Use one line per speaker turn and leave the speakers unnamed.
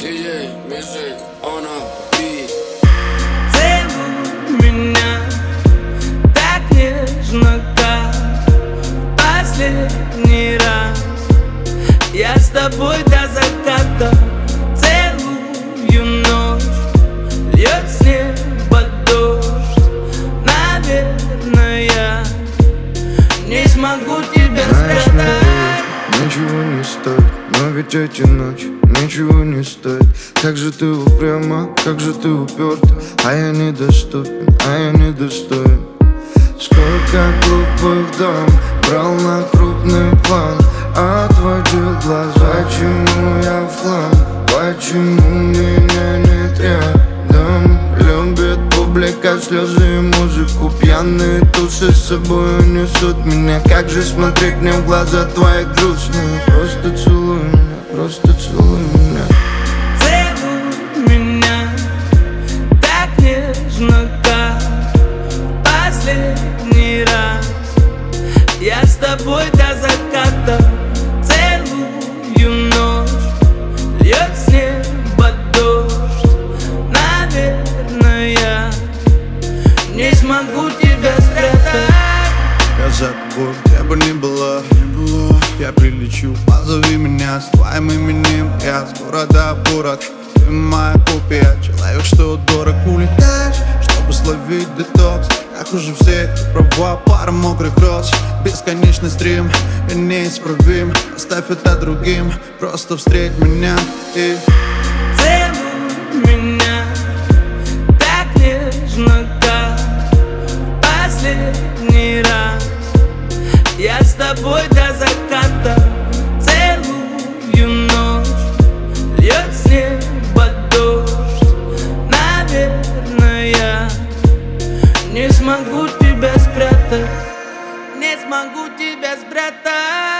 DJ Music on a beat.
Целуй меня так нежно, как последний раз. Я с тобой до заката целую ночь. Льет с неба дождь. Наверное, я не смогу тебя спрятать.
Ничего не стоит, но ведь эти ночи ничего не стоит. Как же ты упряма, как же ты уперта, а я недоступен, а я недостоин. Сколько глупых дам брал на крупный план, отводил глаза, почему я в хлам, почему меня нет рядом. Любит публика, слезы и музыку, пьяные тусы с собой унесут меня. Как же смотреть мне в глаза твои грустные? Просто целуй меня, просто целуй меня.
Целуй меня так нежно, как последний раз. Я с тобой до заката целую ночь. Льет с неба дождь. Наверное, я не смогу тебя спрятать.
Я за тобой, где бы ни была, я прилечу. Позови меня с твоим именем. Я с города в город, ты моя копия. Человек, что дорог, улетаешь, чтобы словить детокс. Как уже все, ты права, пара мокрых роз. Бесконечный стрим, я неисправим. Оставь это другим, просто встреть меня и
целуй меня так нежно, как последний раз. Я с тобой до заката целую ночь. Льет с неба дождь. Наверное, я не смогу тебя спрятать. Не смогу тебя спрятать.